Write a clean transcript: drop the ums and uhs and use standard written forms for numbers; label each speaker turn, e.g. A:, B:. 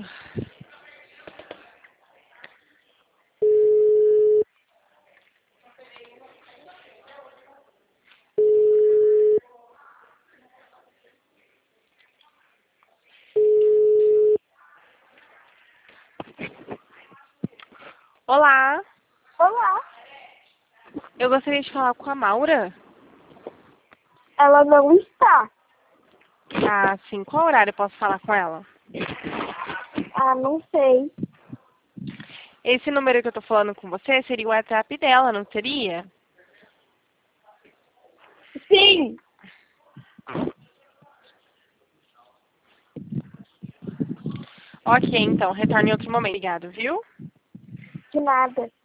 A: Olá,
B: Olá.
A: eu gostaria de falar com a Maura.
B: Ela não está.
A: Ah, sim. Qual horário eu posso falar com ela?
B: Ah, não sei.
A: Esse número que eu tô falando com você seria o WhatsApp dela, não seria?
B: Sim.
A: Ok, então. Retorne em outro momento. Obrigado, viu?
B: De nada.